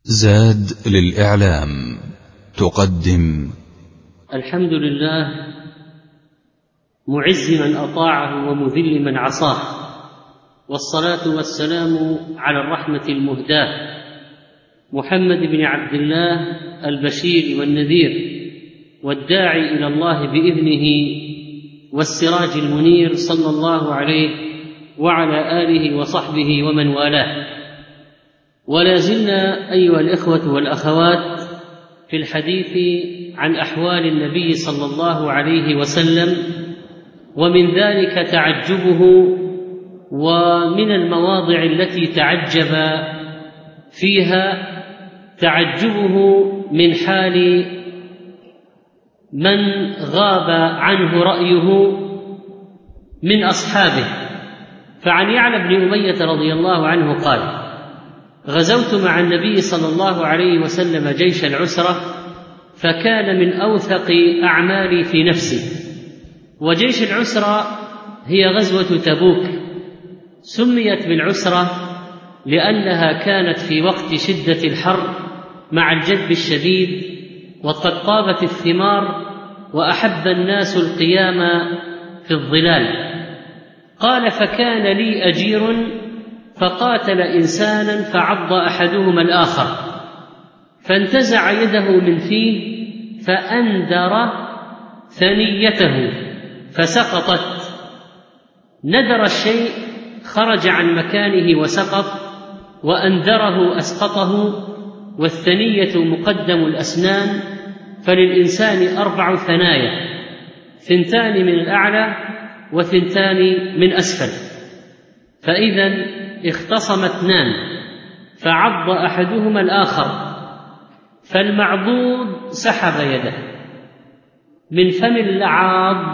زاد للإعلام تقدم الحمد لله معز من أطاعه ومذل من عصاه، والصلاة والسلام على الرحمة المهداة محمد بن عبد الله البشير والنذير والداعي إلى الله بإذنه والسراج المنير، صلى الله عليه وعلى آله وصحبه ومن والاه. ولا زلنا أيها الإخوة والأخوات في الحديث عن أحوال النبي صلى الله عليه وسلم، ومن ذلك تعجبه، ومن المواضع التي تعجب فيها تعجبه من حال من غاب عنه رأيه من أصحابه. فعن يعلى بن أمية رضي الله عنه قال: غزوت مع النبي صلى الله عليه وسلم جيش العسرة، فكان من أوثق أعمالي في نفسي. وجيش العسرة هي غزوة تبوك، سميت بالعسرة لأنها كانت في وقت شدة الحر مع الجدب الشديد وقد طابت الثمار وأحب الناس القيام في الظلال. قال: فكان لي أجير فقاتل إنسانا فعض أحدهما الآخر، فانتزع يده من فيه فأندر ثنيته فسقطت. ندر الشيء خرج عن مكانه وسقط، وأندره أسقطه. والثنية مقدم الأسنان، فللإنسان 4 ثنايا، 2 من الأعلى و2 من أسفل. فإذا اختصم 2 فعض أحدهما الآخر، فالمعضوض سحب يده من فم العاض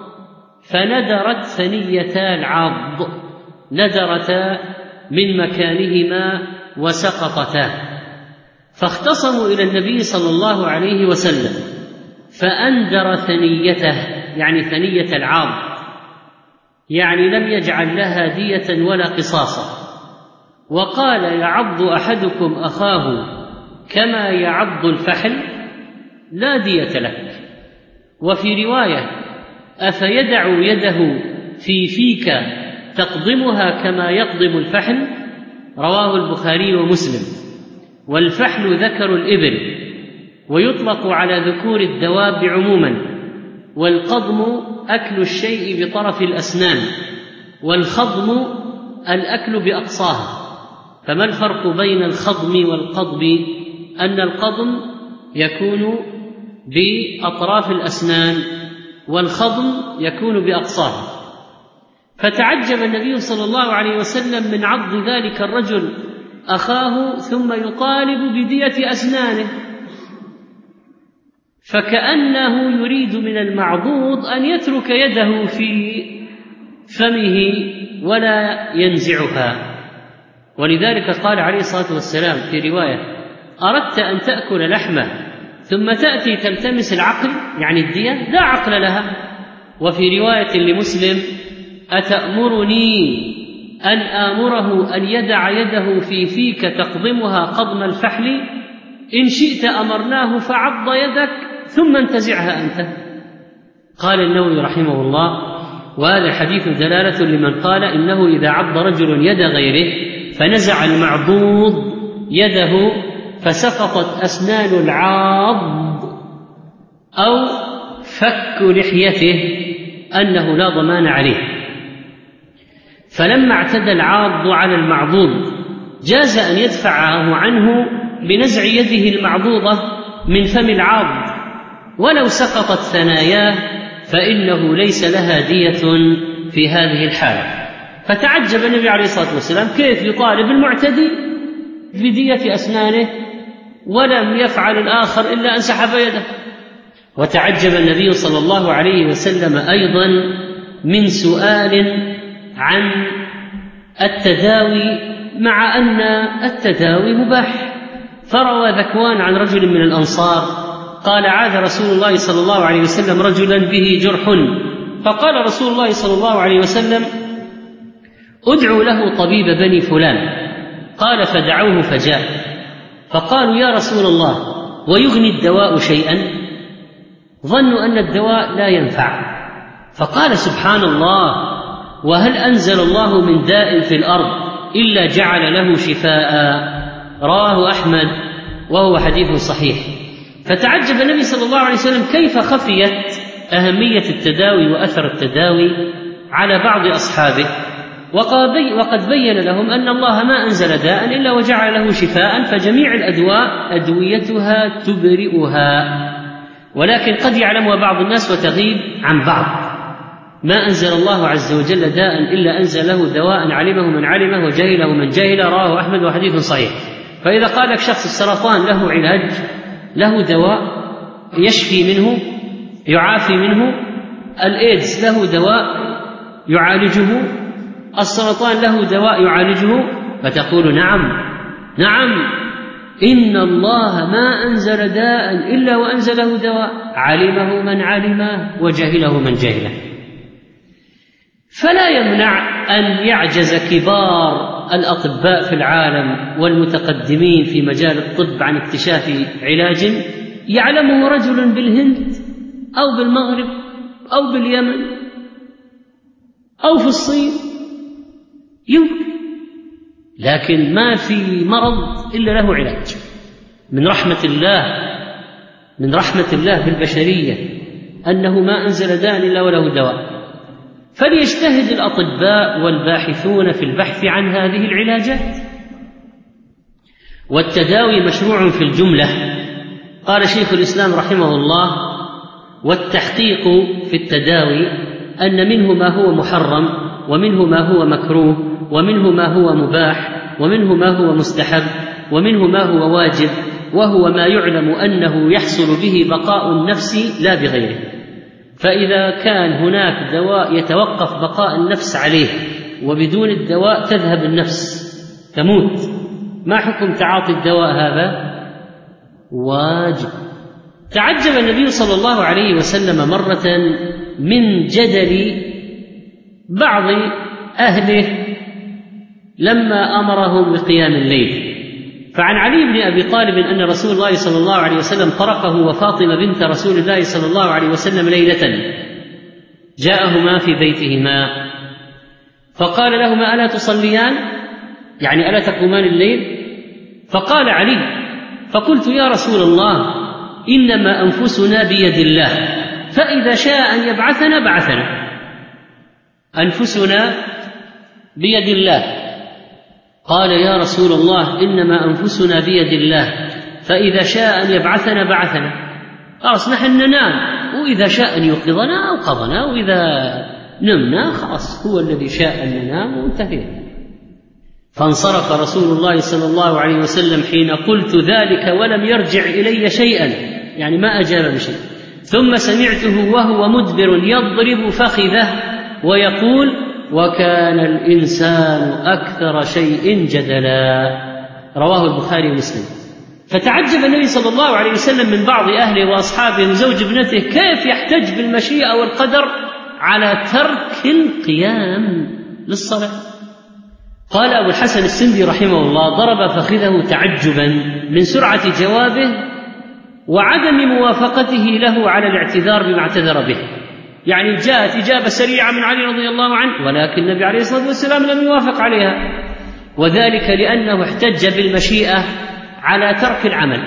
فندرت ثنيتا العاض، ندرتا من مكانهما وسقطتا. فاختصموا إلى النبي صلى الله عليه وسلم فأندر ثنيته، يعني ثنية العاض، يعني لم يجعل لها دية ولا قصاصا، وقال: يعض أحدكم أخاه كما يعض الفحل، لا دية لك. وفي رواية: أفيدع يده في فيك تقضمها كما يقضم الفحل، رواه البخاري ومسلم. والفحل ذكر الإبل، ويطلق على ذكور الدواب عموما. والقضم أكل الشيء بطرف الأسنان، والخضم الأكل بأقصاها. فما الفرق بين الخضم والقضب؟ أن القضم يكون بأطراف الأسنان، والخضم يكون بأقصاها. فتعجب النبي صلى الله عليه وسلم من عض ذلك الرجل أخاه، ثم يطالب بدية أسنانه، فكأنه يريد من المعضوض أن يترك يده في فمه ولا ينزعها. ولذلك قال عليه الصلاة والسلام في رواية: أردت أن تأكل لحمه ثم تأتي تلتمس العقل، يعني الدية، لا عقل لها. وفي رواية لمسلم: أتأمرني أن آمره أن يدع يده في فيك تقضمها قضم الفحل؟ إن شئت أمرناه فعض يدك ثم انتزعها أنت. قال النووي رحمه الله: وهذا الحديث دلالة لمن قال إنه إذا عض رجل يد غيره فنزع المعضوض يده فسقطت أسنان العاض أو فك لحيته أنه لا ضمان عليه. فلما اعتدى العاض على المعضوض جاز أن يدفعه عنه بنزع يده المعضوضة من فم العاض، ولو سقطت ثناياه فإنه ليس لها دية في هذه الحالة. فتعجب النبي عليه الصلاة والسلام كيف يطالب المعتدي بدية أسنانه ولم يفعل الآخر إلا أن سحب يده. وتعجب النبي صلى الله عليه وسلم أيضا من سؤال عن التداوي، مع أن التداوي مباح. فروى ذكوان عن رجل من الأنصار قال: عاد رسول الله صلى الله عليه وسلم رجلا به جرح، فقال رسول الله صلى الله عليه وسلم: ادعوا له طبيب بني فلان. قال: فدعوه فجاء، فقالوا يا رسول الله ويغني الدواء شيئا؟ ظنوا أن الدواء لا ينفع. فقال سبحان الله، وهل أنزل الله من داء في الأرض إلا جعل له شفاء؟ رواه أحمد وهو حديث صحيح. فتعجب النبي صلى الله عليه وسلم كيف خفيت أهمية التداوي وأثر التداوي على بعض أصحابه، وقد بين لهم أن الله ما أنزل داء إلا وجعل له شفاء، فجميع الأدواء أدويتها تبرئها، ولكن قد يعلمها بعض الناس وتغيب عن بعض. ما أنزل الله عز وجل داء إلا أنزل له دواء علمه من علمه وجهله من جهله، رواه أحمد وحديث صحيح. فإذا قال لك شخص السرطان له علاج، له دواء يشفي منه يعافي منه، الإيدز له دواء يعالجه، السرطان له دواء يعالجه، فتقول نعم إن الله ما أنزل داء إلا وأنزله دواء علمه من علمه وجهله من جهله. فلا يمنع أن يعجز كبار الأطباء في العالم والمتقدمين في مجال الطب عن اكتشاف علاج يعلمه رجل بالهند أو بالمغرب أو باليمن أو في الصين، يمكن، لكن ما في مرض إلا له علاج. من رحمة الله بالبشرية أنه ما أنزل داء إلا وله دواء. فليجتهد الأطباء والباحثون في البحث عن هذه العلاجات. والتداوي مشروع في الجملة. قال شيخ الإسلام رحمه الله: والتحقيق في التداوي أن منه ما هو محرم، ومنه ما هو مكروه، ومنه ما هو مباح، ومنه ما هو مستحب، ومنه ما هو واجب، وهو ما يعلم أنه يحصل به بقاء النفس لا بغيره. فإذا كان هناك دواء يتوقف بقاء النفس عليه وبدون الدواء تذهب النفس تموت، ما حكم تعاطي الدواء هذا؟ واجب. تعجب النبي صلى الله عليه وسلم مرة من جدل بعض أهله لما أمرهم بقيام الليل. فعن علي بن أبي طالب أن رسول الله صلى الله عليه وسلم طرقه وفاطمة بنت رسول الله صلى الله عليه وسلم ليلة، جاءهما في بيتهما فقال لهما: ألا تصليان؟ يعني ألا تقومان الليل؟ فقال علي: فقلت يا رسول الله إنما أنفسنا بيد الله، فإذا شاء أن يبعثنا بعثنا. أنفسنا بيد الله. قال: يا رسول الله إنما أنفسنا بيد الله، فإذا شاء أن يبعثنا بعثنا. خلاص نحن ننام، وإذا شاء أن يوقظنا أوقظنا، وإذا نمنا خلاص هو الذي شاء أن ننام وانتهينا. فانصرف رسول الله صلى الله عليه وسلم حين قلت ذلك ولم يرجع إلي شيئا، يعني ما أجاب بشيء. ثم سمعته وهو مدبر يضرب فخذه ويقول: وكان الإنسان أكثر شيء جدلا. رواه البخاري ومسلم. فتعجب النبي صلى الله عليه وسلم من بعض أهله وأصحابه وزوج ابنته كيف يحتج بالمشيئة والقدر على ترك القيام للصلاة. قال أبو الحسن السندي رحمه الله: ضرب فخذه تعجبا من سرعة جوابه وعدم موافقته له على الاعتذار بما اعتذر به. يعني جاءت إجابة سريعة من علي رضي الله عنه، ولكن النبي عليه الصلاة والسلام لم يوافق عليها، وذلك لأنه احتج بالمشيئة على ترك العمل،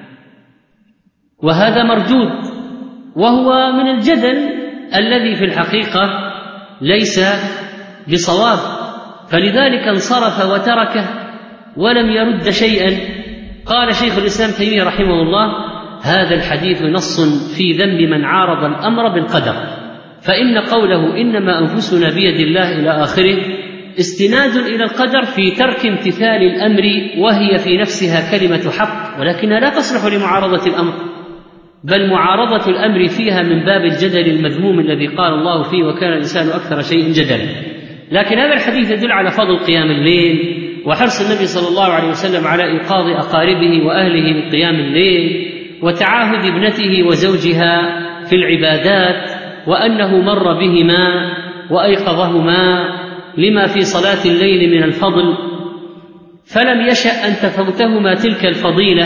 وهذا مردود، وهو من الجدل الذي في الحقيقة ليس بصواب، فلذلك انصرف وتركه ولم يرد شيئا. قال شيخ الإسلام تيمية رحمه الله: هذا الحديث نص في ذم من عارض الأمر بالقدر، فإن قوله إنما أنفسنا بيد الله إلى آخره استناد إلى القدر في ترك امتثال الأمر، وهي في نفسها كلمة حق، ولكنها لا تصلح لمعارضة الأمر، بل معارضة الأمر فيها من باب الجدل المذموم الذي قال الله فيه: وكان الإنسان أكثر شيء جدلا. لكن هذا الحديث يدل على فضل قيام الليل وحرص النبي صلى الله عليه وسلم على إيقاظ أقاربه وأهله من قيام الليل، وتعاهد ابنته وزوجها في العبادات، وأنه مر بهما وأيقظهما لما في صلاة الليل من الفضل. فلم يشأ أن تفوتهما تلك الفضيلة،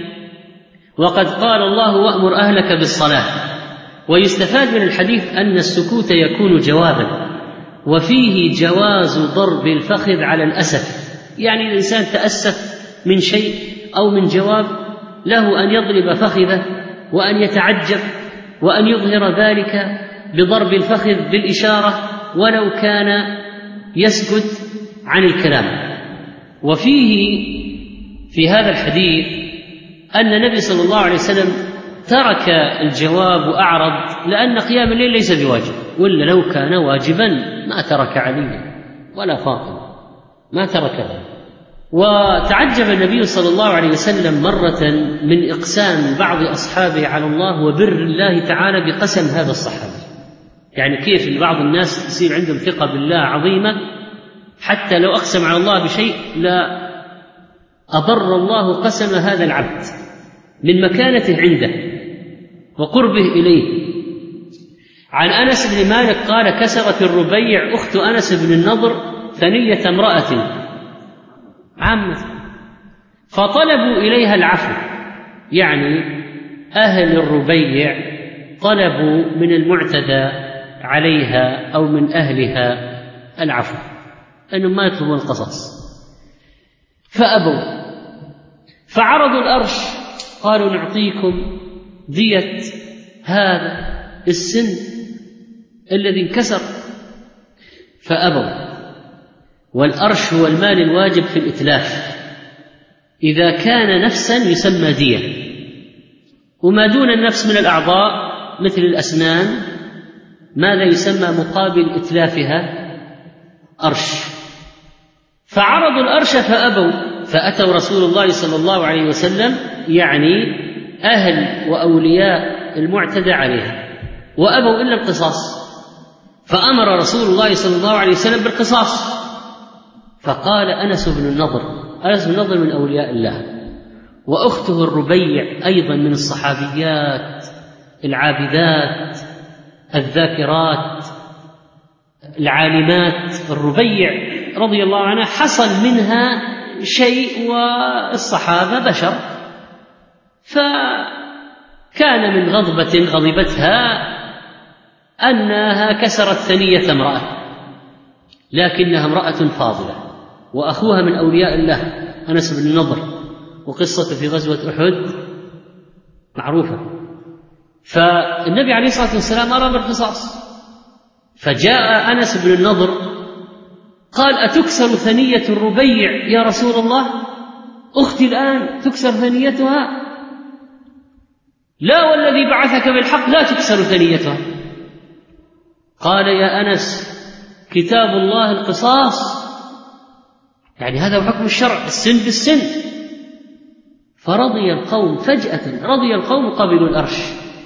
وقد قال الله وأمر أهلك بالصلاة. ويستفاد من الحديث أن السكوت يكون جوابا، وفيه جواز ضرب الفخذ على الأسف، يعني الإنسان تأسف من شيء أو من جواب له أن يضرب فخذه وأن يتعجب وأن يظهر ذلك بضرب الفخذ بالإشارة ولو كان يسكت عن الكلام. وفيه في هذا الحديث أن النبي صلى الله عليه وسلم ترك الجواب وأعرض، لأن قيام الليل ليس بواجب، ولا لو كان واجبا ما ترك عليا ولا فاطمة، ما تركها. وتعجب النبي صلى الله عليه وسلم مرة من إقسام بعض أصحابه على الله وبر الله تعالى بقسم هذا الصحابي، يعني كيف بعض الناس تصير عندهم ثقة بالله عظيمة حتى لو أقسم على الله بشيء لا أبر الله قسم هذا العبد من مكانته عنده وقربه إليه. عن أنس بن مالك قال: كسرت الربيع أخت أنس بن النضر ثنية امرأة عامة فطلبوا إليها العفو، يعني أهل الربيع طلبوا من المعتدى عليها أو من أهلها العفو، أنهم ما يطلبون القصاص، فأبوا. فعرضوا الأرش، قالوا: نعطيكم دية هذا السن الذي انكسر، فأبوا. والأرش هو المال الواجب في الإتلاف، إذا كان نفسا يسمى دية، وما دون النفس من الأعضاء مثل الأسنان ماذا يسمى مقابل إتلافها؟ أرش. فعرضوا الأرش فأبوا، فأتوا رسول الله صلى الله عليه وسلم، يعني أهل وأولياء المعتدى عليها، وأبوا إلا القصاص، فأمر رسول الله صلى الله عليه وسلم بالقصاص. فقال أنس بن النضر من أولياء الله، وأخته الربيع أيضا من الصحابيات العابدات الذاكرات العالمات. الربيع رضي الله عنها حصل منها شيء والصحابة بشر، فكان من غضبة غضبتها أنها كسرت ثنية امرأة، لكنها امرأة فاضلة، وأخوها من أولياء الله أنس بن النضر، وقصة في غزوة أحد معروفة. فالنبي عليه الصلاة والسلام أمر بالقصاص، فجاء أنس بن النضر قال: أتكسر ثنية الربيع يا رسول الله؟ أختي الآن تكسر ثنيتها؟ لا والذي بعثك بالحق لا تكسر ثنيتها. قال: يا أنس كتاب الله القصاص، يعني هذا هو حكم الشرع، السن بالسن. فرضي القوم فجأة، رضي القوم قبلوا الأرش.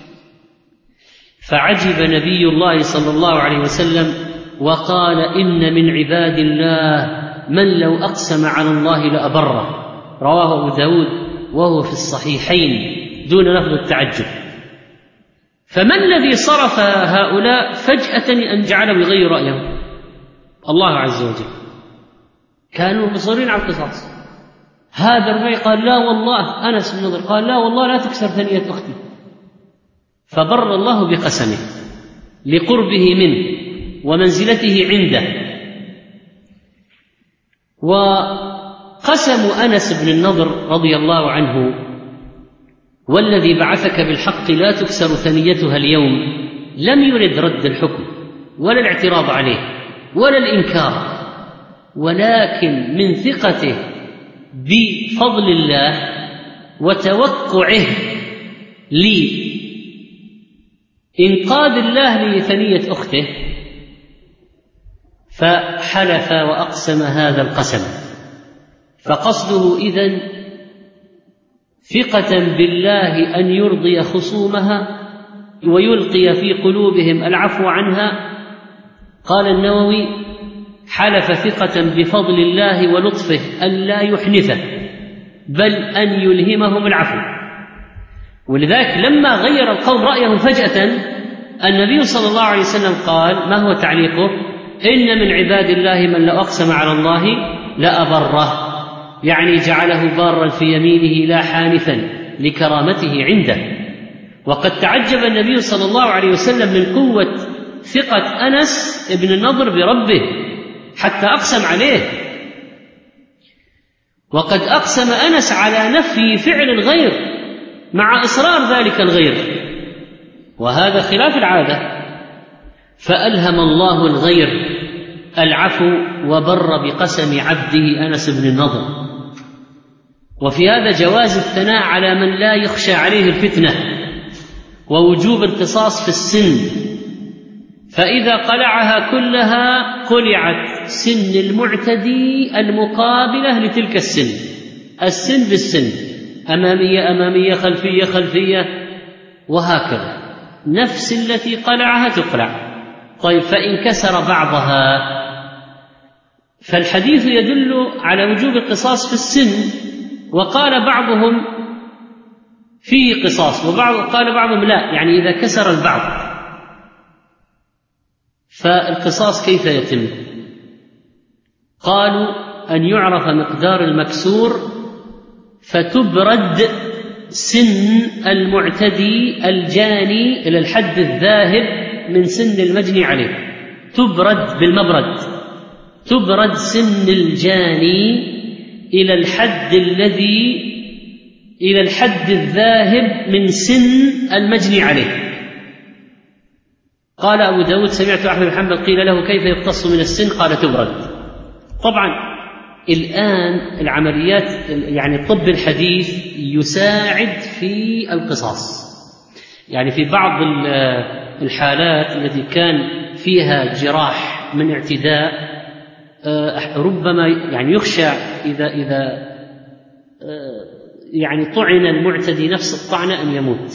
فعجب نبي الله صلى الله عليه وسلم وقال: إن من عباد الله من لو أقسم على الله لأبره، رواه أبو داود وهو في الصحيحين دون لفظ التعجب. فما الذي صرف هؤلاء فجأة أن جعلوا يغيروا رأيهم؟ الله عز وجل. كانوا مصرين على القصاص. هذا الربيع قال: لا والله. أنس بن النضر قال: لا والله لا تكسر ثنية أختي. فبر الله بقسمه لقربه منه ومنزلته عنده. وقسم أنس بن النضر رضي الله عنه: والذي بعثك بالحق لا تكسر ثنيتها اليوم، لم يرد رد الحكم ولا الاعتراض عليه ولا الإنكار، ولكن من ثقته بفضل الله وتوقعه لإنقاذ الله لثنية أخته، فحلف وأقسم هذا القسم. فقصده إذن ثقة بالله أن يرضي خصومها ويلقي في قلوبهم العفو عنها. قال النووي: حلف ثقة بفضل الله ولطفه أن لا يحنثه بل أن يلهمهم العفو. ولذلك لما غير القوم رأيهم فجأة النبي صلى الله عليه وسلم قال: ما هو تعليقه؟ إن من عباد الله من لو أقسم على الله لأبره، يعني جعله بارا في يمينه لا حانفا لكرامته عنده. وقد تعجب النبي صلى الله عليه وسلم من قوة ثقة أنس بن النضر بربه حتى أقسم عليه. وقد أقسم أنس على نفي فعل الغير مع إصرار ذلك الغير، وهذا خلاف العادة، فألهم الله الغير العفو وبر بقسم عبده أنس بن النضر. وفي هذا جواز الثناء على من لا يخشى عليه الفتنة، ووجوب القصاص في السن، فإذا قلعها كلها قلعت سن المعتدي المقابلة لتلك السن بالسن، أمامية خلفية وهكذا، نفس التي قلعها تقلع. طيب فإن كسر بعضها، فالحديث يدل على وجوب القصاص في السن، وقال بعضهم فيه قصاص وقال بعضهم لا، يعني إذا كسر البعض. فالقصاص كيف يتم؟ قالوا أن يعرف مقدار المكسور فتبرد سن المعتدي الجاني إلى الحد الذاهب من سن المجني عليه، تبرد بالمبرد، تبرد سن الجاني إلى الحد الذاهب من سن المجني عليه. قال أبو داود سمعت أحمد بن حنبل قيل له كيف يقتص من السن؟ قال تبرد. طبعا الآن العمليات يعني الطب الحديث يساعد في القصاص، يعني في بعض الحالات التي كان فيها جراح من اعتداء ربما يعني يخشى إذا يعني طعن المعتدي نفس الطعنة أن يموت،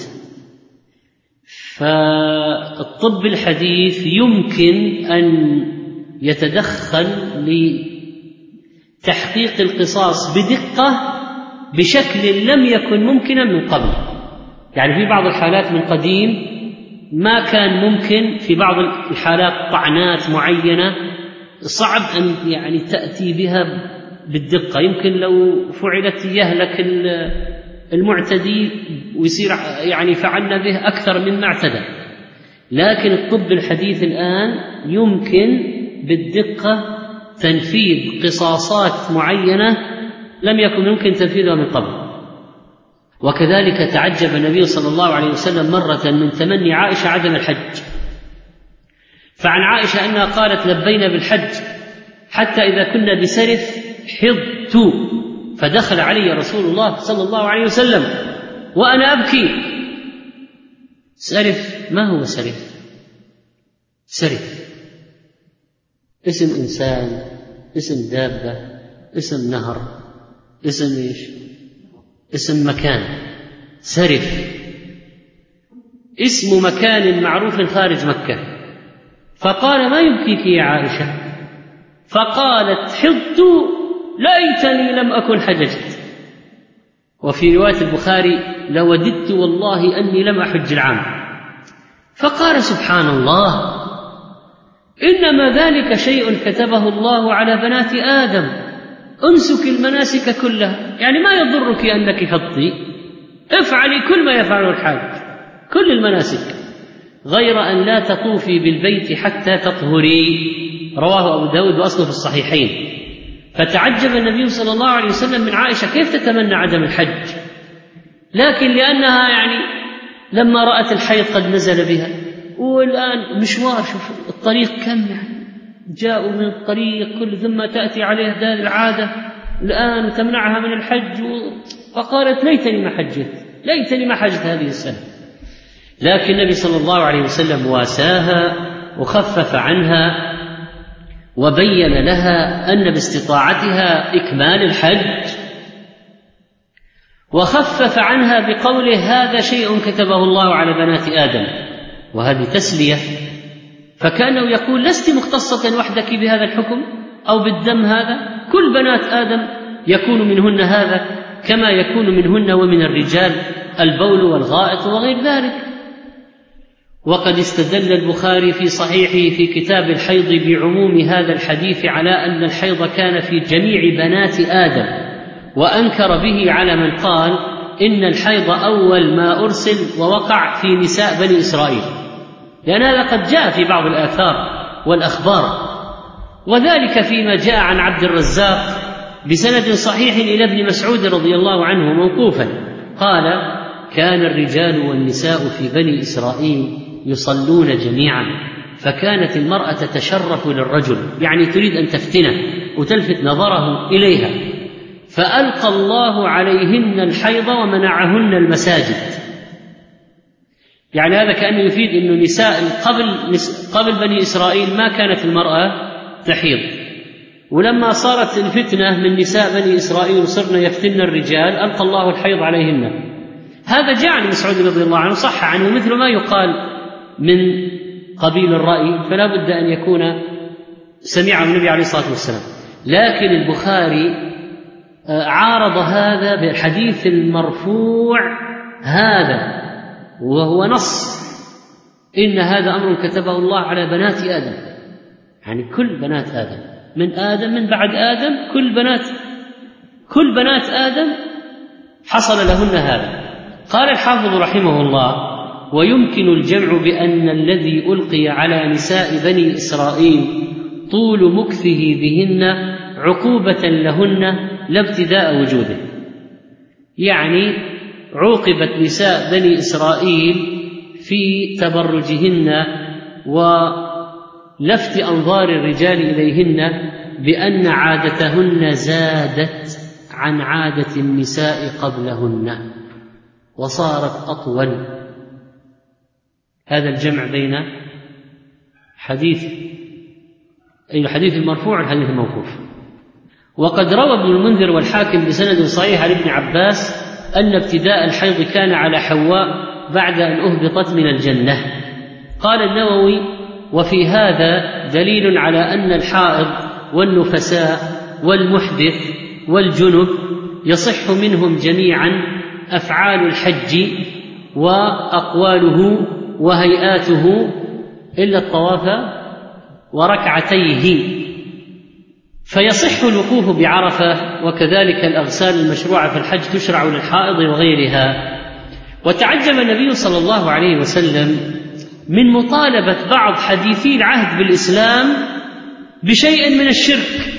فالطب الحديث يمكن أن يتدخل لتحقيق القصاص بدقة بشكل لم يكن ممكنا من قبل. يعني في بعض الحالات من قديم ما كان ممكن، في بعض الحالات طعنات معينة صعب أن يعني تأتي بها بالدقة، يمكن لو فعلت يهلك المعتدي ويصير يعني فعلنا به أكثر مما اعتدى. لكن الطب الحديث الآن يمكن بالدقة تنفيذ قصاصات معينة لم يكن يمكن تنفيذها من قبل. وكذلك تعجب النبي صلى الله عليه وسلم مرة من تمني عائشة عدم الحج، فعن عائشة أنها قالت لبينا بالحج حتى إذا كنا بسرف حضت، فدخل علي رسول الله صلى الله عليه وسلم وأنا أبكي. سرف ما هو سرف؟ سرف اسم إنسان، اسم دابة، اسم نهر، اسم إيش؟ اسم مكان. سرف اسم مكان معروف خارج مكة. فقال ما يبكيك يا عائشة؟ فقالت حضت ليتني لم أكن حججت. وفي رواية البخاري لوددت والله أني لم أحج العام. فقال سبحان الله إنما ذلك شيء كتبه الله على بنات آدم، أنسك المناسك كلها، يعني ما يضرك أنك حضتي، افعلي كل ما يفعله الحاج، كل المناسك، غير أن لا تطوفي بالبيت حتى تطهري. رواه أبو داود وأصله في الصحيحين. فتعجب النبي صلى الله عليه وسلم من عائشة كيف تتمنى عدم الحج، لكن لأنها يعني لما رأت الحيض قد نزل بها، والآن مشوار، شوف الطريق كم يعني جاءوا من الطريق كل ثم تأتي عليه هذه العادة الآن وتمنعها من الحج، فقالت ليتني ما حجت هذه السنة. لكن النبي صلى الله عليه وسلم واساها وخفف عنها وبين لها أن باستطاعتها إكمال الحج، وخفف عنها بقوله هذا شيء كتبه الله على بنات آدم، وهذه تسلية. فكأنه يقول لست مختصة وحدك بهذا الحكم أو بالدم هذا، كل بنات آدم يكون منهن هذا كما يكون منهن ومن الرجال البول والغائط وغير ذلك. وقد استدل البخاري في صحيحه في كتاب الحيض بعموم هذا الحديث على أن الحيض كان في جميع بنات آدم، وأنكر به على من قال إن الحيض أول ما أرسل ووقع في نساء بني إسرائيل، لأن هذا قد جاء في بعض الآثار والأخبار، وذلك فيما جاء عن عبد الرزاق بسند صحيح إلى ابن مسعود رضي الله عنه موقوفا قال: كان الرجال والنساء في بني إسرائيل يصلون جميعا، فكانت المرأة تتشرف للرجل، يعني تريد أن تفتنه وتلفت نظره إليها، فألقى الله عليهن الحيض ومنعهن المساجد. يعني هذا كأنه يفيد أن نساء قبل بني إسرائيل ما كانت المرأة تحيض، ولما صارت الفتنة من نساء بني إسرائيل وصرنا يفتن الرجال ألقى الله الحيض عليهن. هذا جاء عن مسعود رضي الله عنه، صح عنه مثل ما يقال من قبيل الرأي، فلا بد أن يكون سمعه النبي عليه الصلاة والسلام. لكن البخاري عارض هذا بالحديث المرفوع هذا، وهو نص: إن هذا أمر كتبه الله على بنات آدم، يعني كل بنات آدم من آدم من بعد آدم، كل بنات آدم حصل لهن هذا. قال الحافظ رحمه الله: ويمكن الجمع بأن الذي ألقي على نساء بني إسرائيل طول مكثه بهن عقوبة لهن لا ابتداء وجوده، يعني عوقبت نساء بني إسرائيل في تبرجهن ولفت أنظار الرجال إليهن بأن عادتهن زادت عن عادة النساء قبلهن وصارت أطول. هذا الجمع بين الحديث المرفوع والحديث الموقوف. وقد روى ابن المنذر والحاكم بسند صحيح عن ابن عباس أن ابتداء الحيض كان على حواء بعد أن أهبطت من الجنة. قال النووي: وفي هذا دليل على أن الحائض والنفساء والمحدث والجنب يصح منهم جميعا أفعال الحج وأقواله وهيئاته إلا الطواف وركعتيه، فيصح الوقوف بعرفة، وكذلك الأغسال المشروعة في الحج تشرع للحائض وغيرها. وتعجب النبي صلى الله عليه وسلم من مطالبة بعض حديثي العهد بالإسلام بشيء من الشرك.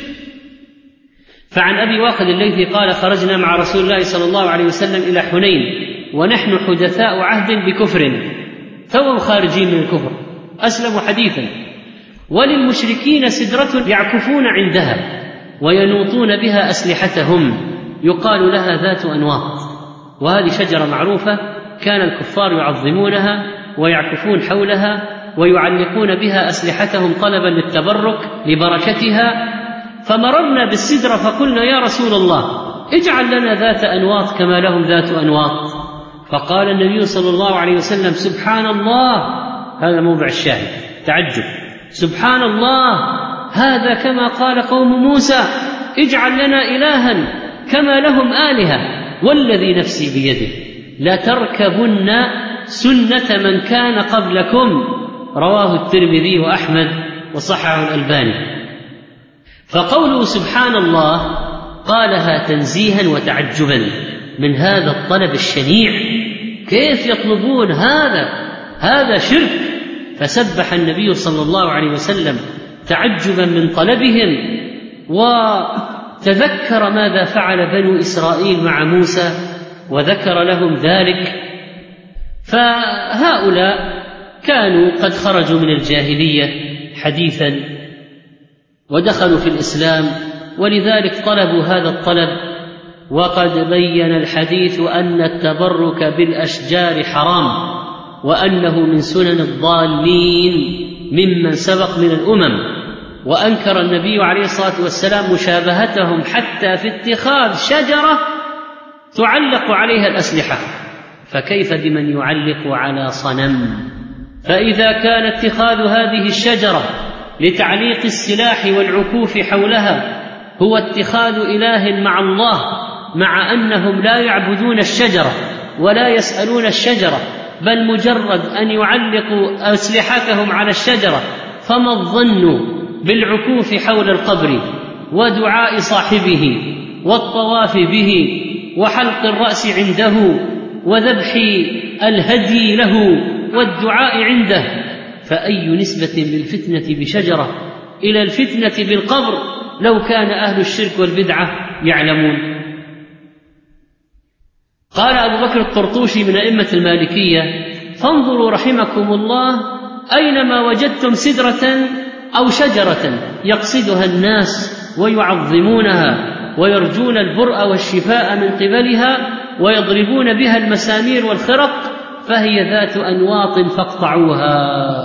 فعن أبي واقد الليثي قال: خرجنا مع رسول الله صلى الله عليه وسلم إلى حنين ونحن حدثاء عهد بكفر، توهم خارجين من الكفر، أسلموا حديثا، وللمشركين سدرة يعكفون عندها وينوطون بها أسلحتهم يقال لها ذات أنواط، وهذه شجرة معروفة كان الكفار يعظمونها ويعكفون حولها ويعلقون بها أسلحتهم طلبا للتبرك لبركتها. فمررنا بالسدرة فقلنا: يا رسول الله اجعل لنا ذات أنواط كما لهم ذات أنواط. فقال النبي صلى الله عليه وسلم: سبحان الله، هذا موضع الشاهد، تعجب، سبحان الله، هذا كما قال قوم موسى: اجعل لنا إلها كما لهم آلهة، والذي نفسي بيده لتركبن سنة من كان قبلكم، رواه الترمذي وأحمد وصححه الألباني. فقوله سبحان الله قالها تنزيها وتعجبا من هذا الطلب الشنيع، كيف يطلبون هذا شرك. فسبح النبي صلى الله عليه وسلم تعجبا من طلبهم، وتذكر ماذا فعل بنو إسرائيل مع موسى وذكر لهم ذلك. فهؤلاء كانوا قد خرجوا من الجاهلية حديثا ودخلوا في الإسلام، ولذلك طلبوا هذا الطلب. وقد بين الحديث أن التبرك بالأشجار حرام، وأنه من سنن الضالين ممن سبق من الأمم. وأنكر النبي عليه الصلاة والسلام مشابهتهم حتى في اتخاذ شجرة تعلق عليها الأسلحة، فكيف بمن يعلق على صنم؟ فإذا كان اتخاذ هذه الشجرة لتعليق السلاح والعكوف حولها هو اتخاذ إله مع الله، مع أنهم لا يعبدون الشجرة ولا يسألون الشجرة، بل مجرد أن يعلقوا أسلحتهم على الشجرة، فما الظن بالعكوف حول القبر ودعاء صاحبه والطواف به وحلق الرأس عنده وذبح الهدي له والدعاء عنده، فأي نسبة للفتنة بشجرة إلى الفتنة بالقبر لو كان أهل الشرك والبدعة يعلمون. قال أبو بكر الطرطوشي من أئمة المالكية: فانظروا رحمكم الله أينما وجدتم سدرة أو شجرة يقصدها الناس ويعظمونها ويرجون البرء والشفاء من قبلها ويضربون بها المسامير والخرق فهي ذات أنواط فاقطعوها.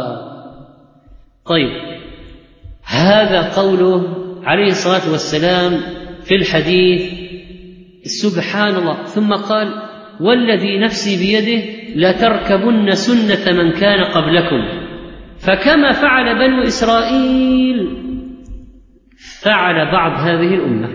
طيب، هذا قوله عليه الصلاة والسلام في الحديث، سبحان الله. ثم قال: والذي نفسي بيده لتركبن سنة من كان قبلكم فكما فعل بنو إسرائيل فعل بعض هذه الأمة.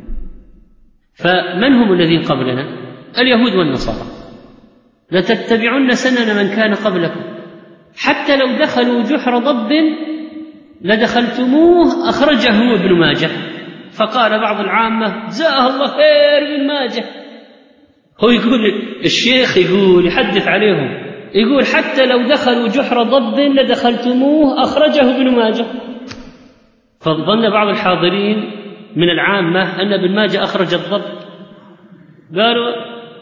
فمن هم الذين قبلنا؟ اليهود والنصارى. لتتبعن سنن من كان قبلكم، حتى لو دخلوا جحر ضب لدخلتموه، أخرجه ابن ماجه. فقال بعض العامة: جزاه الله خير ابن ماجه. هو يقول، الشيخ يقول يحدث عليهم، يقول حتى لو دخلوا جحر ضب لدخلتموه، أخرجه ابن ماجه. فظن بعض الحاضرين من العامة أن ابن ماجه أخرج الضب، قالوا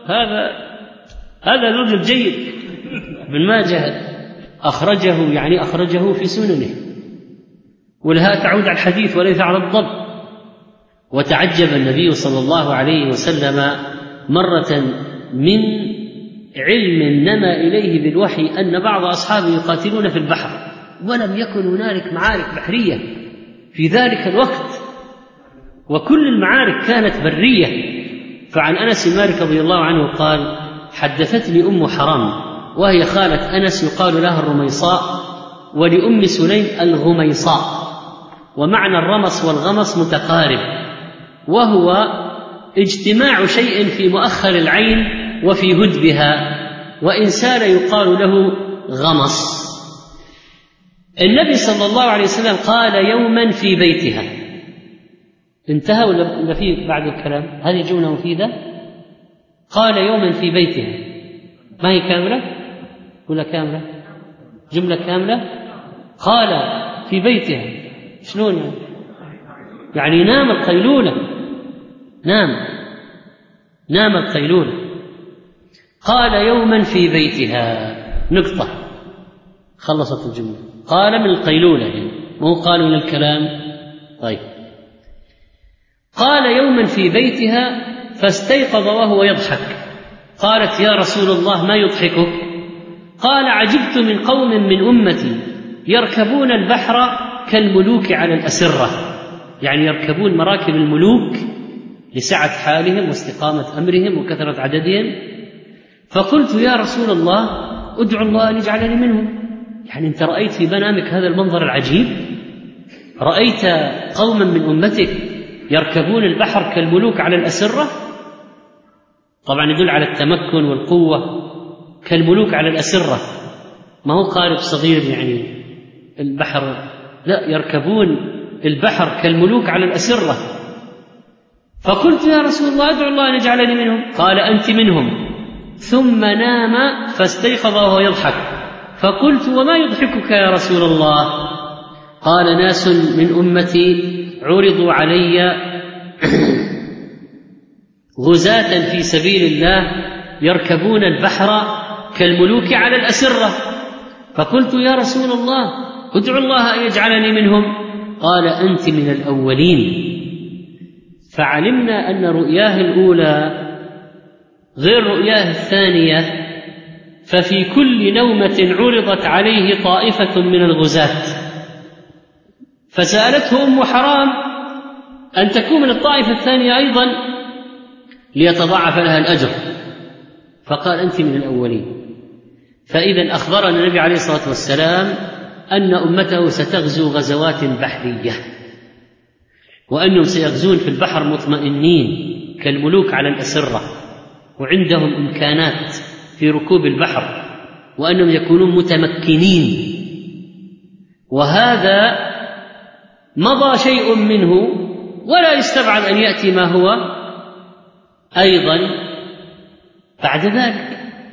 هذا رجل جيد. ابن ماجه أخرجه، يعني أخرجه في سننه، ولها تعود على الحديث وليس على الضب. وتعجب النبي صلى الله عليه وسلم مرة من علم نما إليه بالوحي أن بعض أصحابه يقاتلون في البحر ولم يكن هنالك معارك بحرية في ذلك الوقت، وكل المعارك كانت برية. فعن أنس مالك رضي الله عنه قال: حدثتني أم حرام وهي خالة أنس يقال لها الرميصاء، ولأم سليم الغميصاء، ومعنى الرمص والغمص متقارب، وهو اجتماع شيء في مؤخر العين وفي هدبها، وإن سال يقال له غمص. النبي صلى الله عليه وسلم قال يوما في بيتها. انتهى ولا في بعد الكلام؟ هذه جملة مفيدة. قال يوما في بيتها، ما هي كاملة ولا كاملة؟ جملة كاملة. قال في بيتها، شلون يعني نام القيلولة، نام القيلولة. قال يوما في بيتها، نقطة، خلصت الجملة. قال من القيلولة، يعني مو قال من الكلام. طيب، قال يوما في بيتها فاستيقظ وهو يضحك. قالت: يا رسول الله ما يضحكك؟ قال: عجبت من قوم من أمتي يركبون البحر كالملوك على الأسرة، يعني يركبون مراكب الملوك لسعة حالهم واستقامة أمرهم وكثرة عددهم. فقلت: يا رسول الله ادعو الله أن يجعلني منهم. يعني أنت رأيت في منامك هذا المنظر العجيب؟ رأيت قوما من أمتك يركبون البحر كالملوك على الأسرة؟ طبعا يدل على التمكن والقوة. كالملوك على الأسرة، ما هو قارب صغير يعني البحر، لا، يركبون البحر كالملوك على الأسرة. فقلت: يا رسول الله ادعو الله أن يجعلني منهم. قال: أنت منهم. ثم نام فاستيقظ وهو يضحك. فقلت: وما يضحكك يا رسول الله؟ قال: ناس من أمتي عرضوا علي غزاة في سبيل الله يركبون البحر كالملوك على الأسرة. فقلت: يا رسول الله ادعو الله أن يجعلني منهم. قال: أنت من الأولين. فعلمنا أن رؤياه الأولى غير رؤياه الثانية، ففي كل نومة عرضت عليه طائفة من الغزاة. فسألته أم حرام أن تكون من الطائفة الثانية أيضا ليتضاعف لها الأجر، فقال: أنت من الأولين. فإذا أخبرنا النبي عليه الصلاة والسلام أن أمته ستغزو غزوات بحرية، وأنهم سيغزون في البحر مطمئنين كالملوك على الأسرة، وعندهم إمكانات في ركوب البحر، وأنهم يكونون متمكنين. وهذا مضى شيء منه، ولا يستبعد أن يأتي ما هو أيضا بعد ذلك،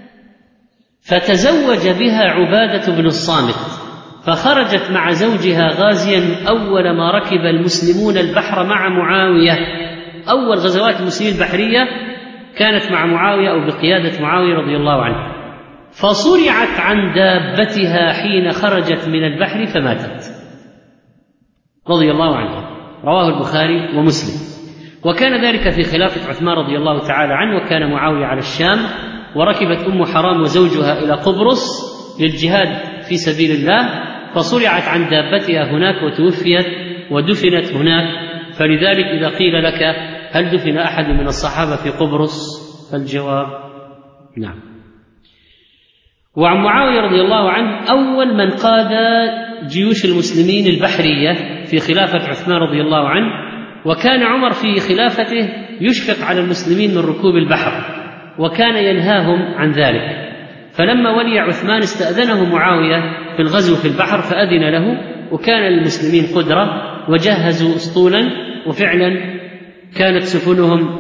فتزوج بها عبادة بن الصامت، فخرجت مع زوجها غازيا أول ما ركب المسلمون البحر مع معاوية. أول غزوات المسلمين البحرية كانت مع معاوية أو بقيادة معاوية رضي الله عنه، فصرعت عن دابتها حين خرجت من البحر فماتت رضي الله عنها. رواه البخاري ومسلم. وكان ذلك في خلافة عثمان رضي الله تعالى عنه، وكان معاوية على الشام، وركبت أم حرام وزوجها إلى قبرص للجهاد في سبيل الله، فصرعت عن دابتها هناك وتوفيت ودفنت هناك. فلذلك إذا قيل لك هل دفن أحد من الصحابة في قبرص؟ فالجواب نعم. وعن معاوية رضي الله عنه أول من قاد جيوش المسلمين البحرية في خلافة عثمان رضي الله عنه، وكان عمر في خلافته يشفق على المسلمين من ركوب البحر وكان ينهاهم عن ذلك. فلما ولي عثمان استأذنه معاوية في الغزو في البحر فأذن له، وكان للمسلمين قدرة وجهزوا أسطولا، وفعلا كانت سفنهم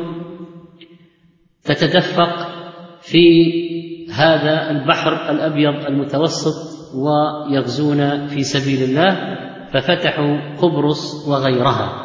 تتدفق في هذا البحر الأبيض المتوسط ويغزون في سبيل الله، ففتحوا قبرص وغيرها.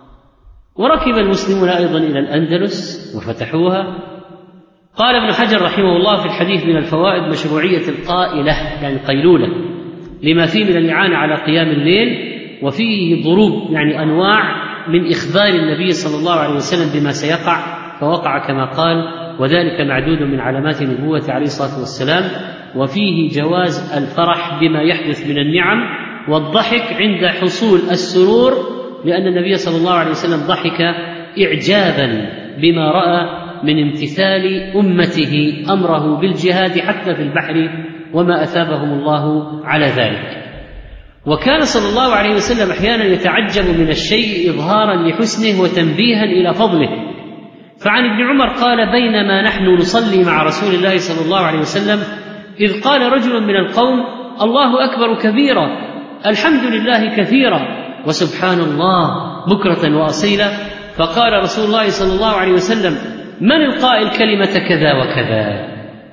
وركب المسلمون أيضا إلى الأندلس وفتحوها. قال ابن حجر رحمه الله في الحديث من الفوائد مشروعية القائلة، يعني قيلولة، لما فيه من الإعانة على قيام الليل، وفيه ضروب يعني أنواع من إخبار النبي صلى الله عليه وسلم بما سيقع، فوقع كما قال، وذلك معدود من علامات نبوة عليه الصلاة والسلام. وفيه جواز الفرح بما يحدث من النعم والضحك عند حصول السرور، لأن النبي صلى الله عليه وسلم ضحك إعجابا بما رأى من امتثال أمته أمره بالجهاد حتى في البحر وما أثابهم الله على ذلك. وكان صلى الله عليه وسلم أحيانا يتعجب من الشيء إظهارا لحسنه وتنبيها إلى فضله. فعن ابن عمر قال: بينما نحن نصلي مع رسول الله صلى الله عليه وسلم إذ قال رجل من القوم: الله أكبر كبيرا، الحمد لله كثيرا، وسبحان الله بكرة وأصيلا. فقال رسول الله صلى الله عليه وسلم: من القائل كلمة كذا وكذا؟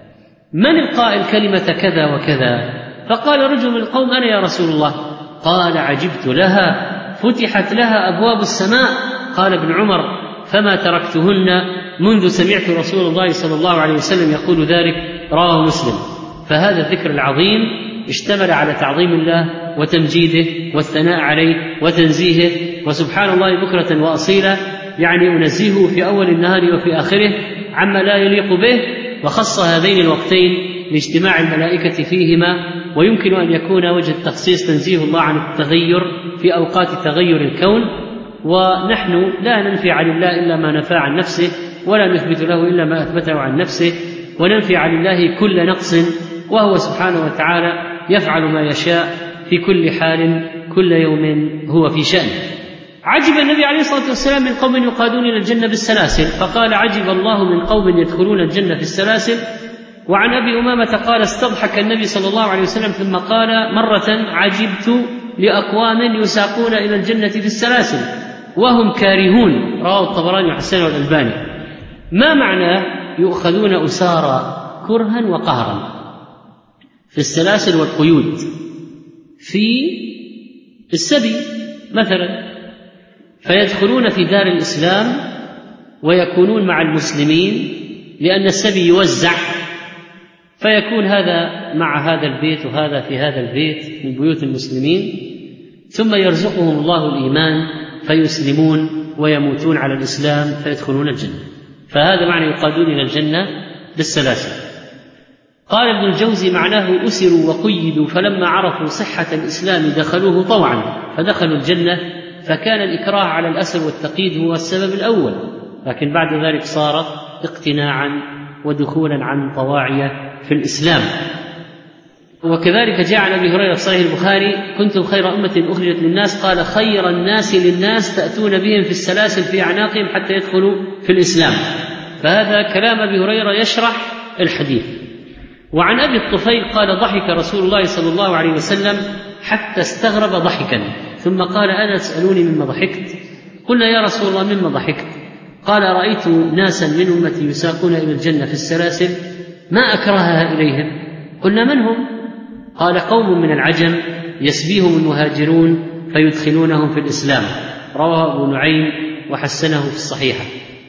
من القائل كلمة كذا وكذا؟ فقال رجل من القوم: أنا يا رسول الله. قال: عجبت لها، فتحت لها أبواب السماء. قال ابن عمر: فما تركتهن منذ سمعت رسول الله صلى الله عليه وسلم يقول ذلك. رواه مسلم. فهذا الذكر العظيم اشتمل على تعظيم الله وتمجيده والثناء عليه وتنزيهه، وسبحان الله بكرة وأصيلا، يعني أنزهه في أول النهار وفي آخره عما لا يليق به، وخص هذين الوقتين لاجتماع الملائكة فيهما. ويمكن أن يكون وجه التخصيص تنزيه الله عن التغير في أوقات تغير الكون، ونحن لا ننفي عن الله إلا ما نفى عن نفسه، ولا نثبت له إلا ما أثبته عن نفسه، وننفي عن الله كل نقص، وهو سبحانه وتعالى يفعل ما يشاء في كل حال، كل يوم هو في شأن. عجب النبي عليه الصلاة والسلام من قوم يقادون إلى الجنة بالسلاسل، فقال: عجب الله من قوم يدخلون الجنة في السلاسل. وعن أبي أمامة قال: استضحك النبي صلى الله عليه وسلم ثم قال مرة: عجبت لأقوام يساقون إلى الجنة في السلاسل وهم كارهون. رواه الطبراني وحسنه الألباني. ما معنى يؤخذون أسارى كرها وقهرا؟ في السلاسل والقيود، في السبي مثلا، فيدخلون في دار الإسلام ويكونون مع المسلمين، لأن السبي يوزع، فيكون هذا مع هذا البيت وهذا في هذا البيت من بيوت المسلمين، ثم يرزقهم الله الإيمان فيسلمون ويموتون على الإسلام فيدخلون الجنة. فهذا معنى يقادون إلى الجنة بالسلاسل. قال ابن الجوزي: معناه أسروا وقيدوا، فلما عرفوا صحة الإسلام دخلوه طوعا فدخلوا الجنة. فكان الإكراه على الأسر والتقييد هو السبب الأول، لكن بعد ذلك صار اقتناعا ودخولا عن طواعية في الإسلام. وكذلك جاء عن أبي هريرة في صحيح البخاري: كنتم خير أمة أخرجت للناس، قال: خير الناس للناس تأتون بهم في السلاسل في أعناقهم حتى يدخلوا في الإسلام. فهذا كلام أبي هريرة يشرح الحديث. وعن أبي الطفيل قال: ضحك رسول الله صلى الله عليه وسلم حتى استغرب ضحكا، ثم قال: ألا تسألوني مما ضحكت؟ قلنا: يا رسول الله مما ضحكت؟ قال رأيت ناسا من أمتي يساقون إلى الجنة في السلاسل ما أكرهها إليهم. قلنا من هم؟ قال قوم من العجم يسبيهم المهاجرون فيدخلونهم في الإسلام. رواه أبو نعيم وحسنه في الصحيحة.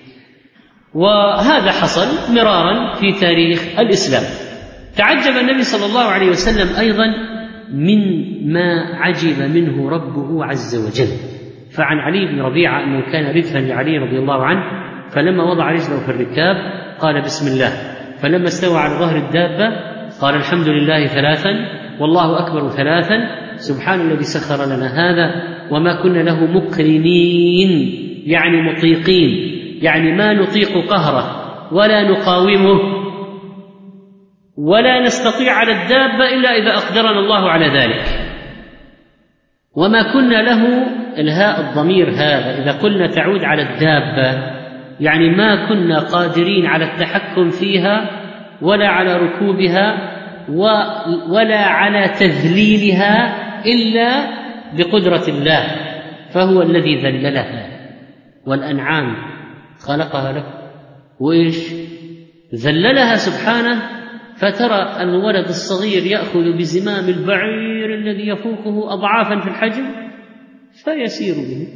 وهذا حصل مرارا في تاريخ الإسلام. تعجب النبي صلى الله عليه وسلم أيضا من ما عجب منه ربه عز وجل. فعن علي بن ربيعة أنه كان ردفا لعلي رضي الله عنه، فلما وضع رجله في الركاب قال بسم الله، فلما استوى على ظهر الدابة قال الحمد لله ثلاثا والله أكبر ثلاثا سبحان الذي سخر لنا هذا وما كنا له مقرنين، يعني مطيقين، يعني ما نطيق قهره ولا نقاومه ولا نستطيع على الدابة إلا إذا أقدرنا الله على ذلك. وما كنا له، الهاء الضمير هذا إذا قلنا تعود على الدابة، يعني ما كنا قادرين على التحكم فيها ولا على ركوبها ولا على تذليلها إلا بقدرة الله، فهو الذي ذللها. والأنعام خلقها له وإيش ذللها سبحانه، فترى الولد الصغير يأخذ بزمام البعير الذي يفوقه أضعافا في الحجم فيسير به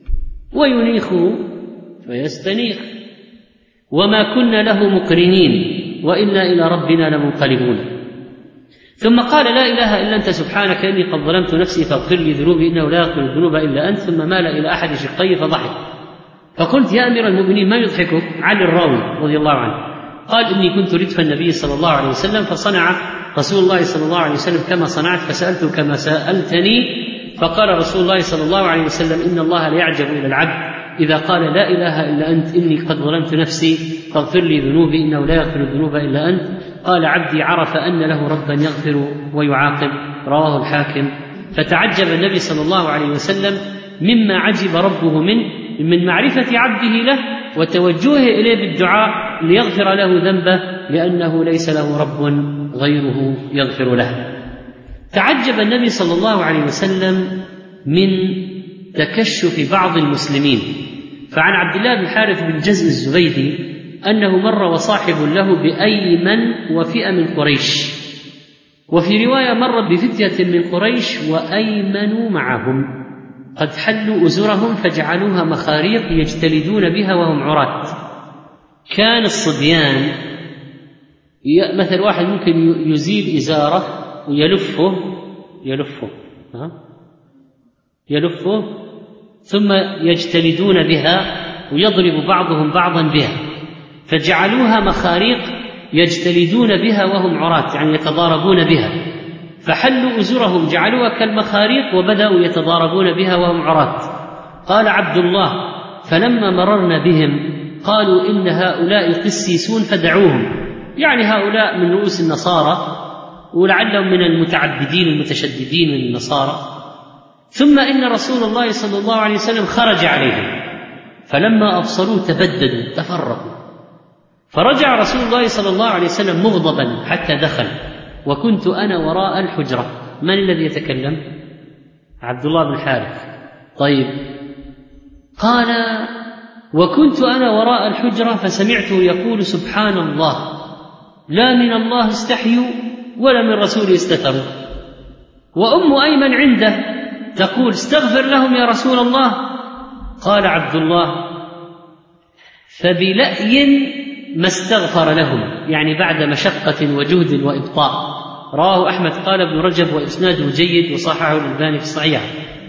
وينيخه فيستنيخ. وما كنا له مقرنين وإنا إلى ربنا لمنقلبون. ثم قال لا إله إلا أنت سبحانك إني قد ظلمت نفسي فاغفر لي ذنوبي إنه لا يغفر الذنوب إلا أنت. ثم مال إلى أحد شقيه فضحك. فقلت يا أمير المؤمنين ما يضحكك؟ علي الراوي رضي الله عنه قال إني كنت ردف النبي صلى الله عليه وسلم فصنع رسول الله صلى الله عليه وسلم كما صنعت فسألته كما سألتني، فقال رسول الله صلى الله عليه وسلم إن الله ليعجب إلى العبد إذا قال لا إله إلا أنت إني قد ظلمت نفسي فاغفر لي ذنوبي إنه لا يغفر الذنوب إلا أنت. قال عبدي عرف أن له ربا يغفر ويعاقب. رواه الحاكم. فتعجب النبي صلى الله عليه وسلم مما عجب ربه من معرفة عبده له وتوجهه إليه بالدعاء ليغفر له ذنبه لأنه ليس له رب غيره يغفر له. تعجب النبي صلى الله عليه وسلم من تكشف بعض المسلمين. فعن عبد الله بن الحارث بن جزء الزبيدي أنه مر وصاحب له بأيمن وفئة من قريش، وفي رواية مر بفتية من قريش وأيمن معهم قد حلوا أزرهم فجعلوها مخاريق يجتلدون بها وهم عراة. كان الصبيان مثل واحد ممكن يزيل إزاره ويلفه ثم يجتلدون بها ويضرب بعضهم بعضا بها، فجعلوها مخاريق يجتلدون بها وهم عراة، يعني يتضاربون بها، فحلوا أزرهم جعلوها كالمخاريق وبدأوا يتضاربون بها وهم عراة. قال عبد الله فلما مررنا بهم قالوا إن هؤلاء قسيسون فدعوهم، يعني هؤلاء من رؤوس النصارى ولعلهم من المتعبدين المتشددين من النصارى. ثم إن رسول الله صلى الله عليه وسلم خرج عليهم فلما أبصروا تبددوا تفرقوا، فرجع رسول الله صلى الله عليه وسلم مغضبا حتى دخل وكنت أنا وراء الحجرة. من الذي يتكلم؟ عبد الله بن الحارث. طيب، قال وكنت أنا وراء الحجرة فسمعته يقول سبحان الله لا من الله استحيوا ولا من رسوله استتروا. وأم أيمن عنده تقول استغفر لهم يا رسول الله. قال عبد الله فبلأي ما استغفر لهم، يعني بعد مشقة وجهد وإبطاء. رواه أحمد قال ابن رجب وإسناده جيد وصححه الألباني في الصحيح.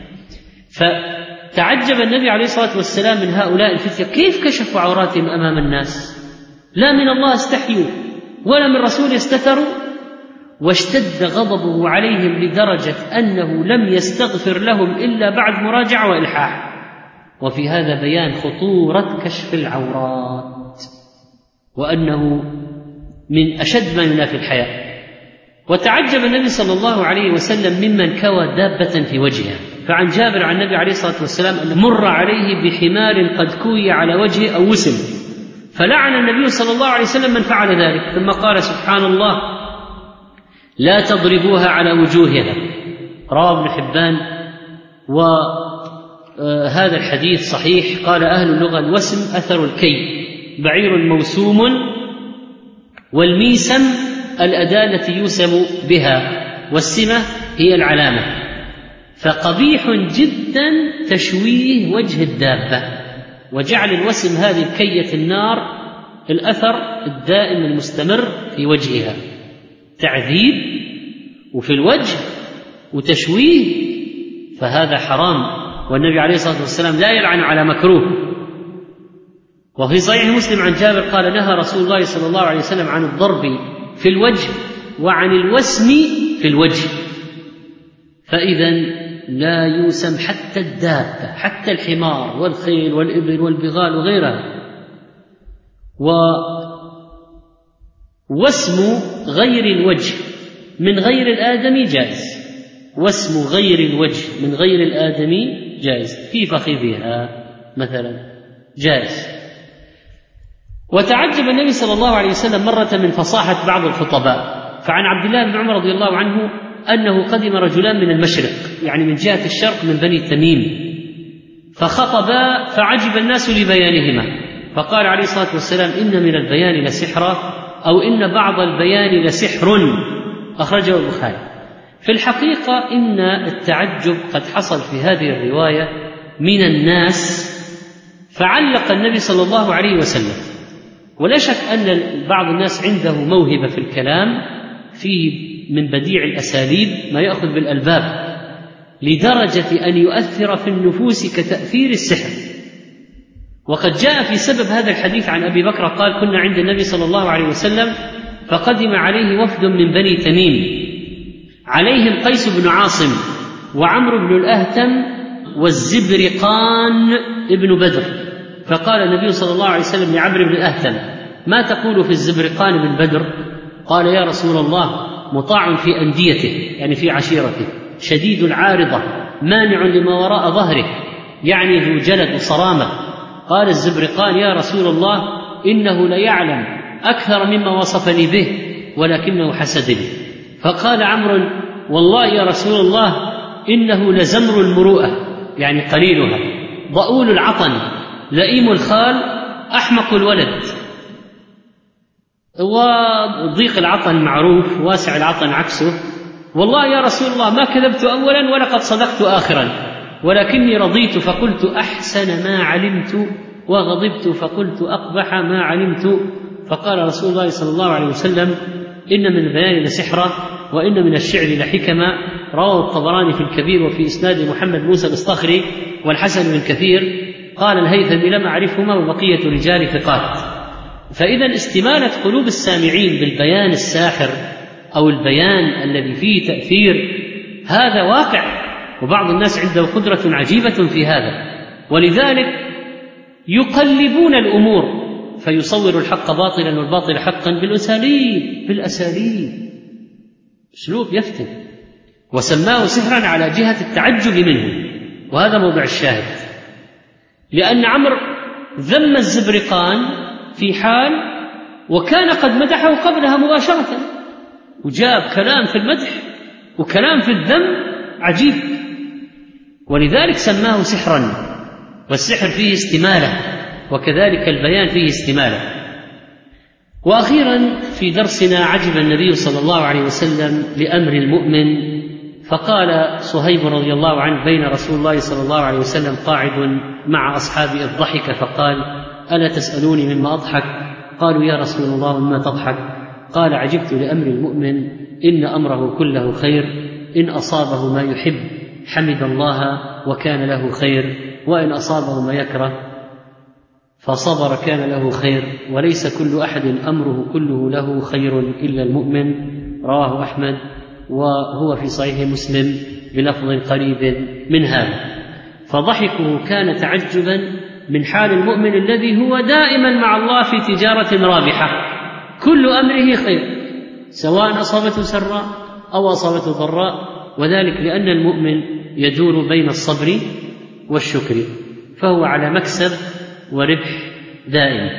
فتعجب النبي عليه الصلاة والسلام من هؤلاء الفتية كيف كشفوا عوراتهم أمام الناس، لا من الله استحيوا ولا من رسول استتروا. واشتد غضبه عليهم لدرجة أنه لم يستغفر لهم إلا بعد مراجعة وإلحاح. وفي هذا بيان خطورة كشف العورات وأنه من أشد ما ينافي الحياء. وتعجب النبي صلى الله عليه وسلم ممن كوى دابة في وجهها. فعن جابر عن النبي عليه الصلاة والسلام أن مر عليه بحمار قد كوي على وجهه أو وسم، فلعن النبي صلى الله عليه وسلم من فعل ذلك، ثم قال سبحان الله لا تضربوها على وجوهها. رواه ابن حبان هذا الحديث صحيح. قال أهل اللغة: الوسم أثر الكي، بعير موسوم، والميسم الأداة التي يوسم بها، والسمة هي العلامة. فقبيح جدا تشويه وجه الدابة، وجعل الوسم هذه الكية النار الأثر الدائم المستمر في وجهها، تعذيب وفي الوجه وتشويه، فهذا حرام. والنبي عليه الصلاة والسلام لا يلعن على مكروه. وفي صحيح مسلم عن جابر قال: نهى رسول الله صلى الله عليه وسلم عن الضرب في الوجه وعن الوسم في الوجه. فإذا لا يوسم حتى الدابة، حتى الحمار والخيل والإبل والبغال وغيرها. ووسم غير الوجه من غير الآدمي جائز، واسم غير الوجه من غير الآدمي جائز، في فخذها مثلا جائز. وتعجب النبي صلى الله عليه وسلم مرة من فصاحة بعض الخطباء، فعن عبد الله بن عمر رضي الله عنه أنه قدم رجلان من المشرق، يعني من جهة الشرق، من بني تميم، فخطبا فعجب الناس لبيانهما، فقال عليه الصلاة والسلام: إن من البيان لسحرا، أو إن بعض البيان لسحر، أخرجه البخاري. في الحقيقة إن التعجب قد حصل في هذه الرواية من الناس، فعلق النبي صلى الله عليه وسلم. ولا شك أن بعض الناس عنده موهبة في الكلام، فيه من بديع الأساليب ما يأخذ بالألباب، لدرجة أن يؤثر في النفوس كتأثير السحر. وقد جاء في سبب هذا الحديث عن أبي بكر قال: كنا عند النبي صلى الله عليه وسلم فقدم عليه وفد من بني تميم، عليهم قيس بن عاصم وعمرو بن الأهتم والزبرقان ابن بدر. فقال النبي صلى الله عليه وسلم لعمرو بن الأهتم: ما تقول في الزبرقان بن بدر؟ قال: يا رسول الله، مطاع في أنديته، يعني في عشيرته، شديد العارضة، مانع لما وراء ظهره، يعني ذو جلد وصرامة. قال الزبرقان: يا رسول الله، إنه ليعلم أكثر مما وصفني به، ولكنه حسدني. فقال عمرو: والله يا رسول الله، إنه لزمر المروءة، يعني قليلها، ضؤول العطن، لئيم الخال، أحمق الولد. وضيق العطن معروف، واسع العطن عكسه. والله يا رسول الله، ما كذبت أولا ولقد صدقت آخرا، ولكني رضيت فقلت أحسن ما علمت، وغضبت فقلت أقبح ما علمت. فقال رسول الله صلى الله عليه وسلم: إن من البيان لسحرا، وإن من الشعر لحكما. رواه الطبراني في الكبير، وفي إسناد محمد موسى الأصطخري والحسن بن كثير. قال الهيثمي: لم أعرفهما، وبقية رجال ثقات. فإذا استمالة قلوب السامعين بالبيان الساحر أو البيان الذي فيه تأثير هذا واقع، وبعض الناس عنده قدرة عجيبة في هذا، ولذلك يقلبون الأمور فيصور الحق باطلا والباطل حقا بالأساليب، أسلوب يفتن، وسماه سحرا على جهة التعجب منه. وهذا موضع الشاهد، لأن عمرو ذم الزبرقان في حال، وكان قد مدحه قبلها مباشرة، وجاب كلام في المدح وكلام في الذم عجيب، ولذلك سماه سحرا. والسحر فيه استمالة، وكذلك البيان فيه استمالة. وأخيرا في درسنا، عجب النبي صلى الله عليه وسلم لأمر المؤمن، فقال صهيب رضي الله عنه: بين رسول الله صلى الله عليه وسلم قاعد مع أصحابه إذ ضحك، فقال: ألا تسألوني مما أضحك؟ قالوا: يا رسول الله، مما تضحك؟ قال: عجبت لأمر المؤمن، إن أمره كله خير، إن أصابه ما يحب حمد الله وكان له خير، وإن أصابه ما يكره فصبر كان له خير، وليس كل أحد أمره كله له خير إلا المؤمن. رواه أحمد، وهو في صحيح مسلم بلفظ قريب من هذا. فضحكه كان تعجبا من حال المؤمن الذي هو دائما مع الله في تجارة رابحة، كل أمره خير، سواء أصابته سراء أو أصابته ضراء، وذلك لأن المؤمن يدور بين الصبر والشكر، فهو على مكسب وربح دائم.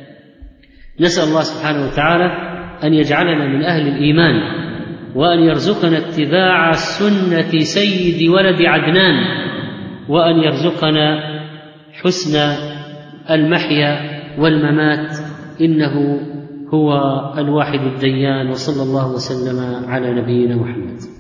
نسأل الله سبحانه وتعالى أن يجعلنا من أهل الإيمان، وأن يرزقنا اتباع سنة سيد ولد عدنان وأن يرزقنا حسن المحيا والممات، إنه هو الواحد الديان. وصلى الله وسلم على نبينا محمد.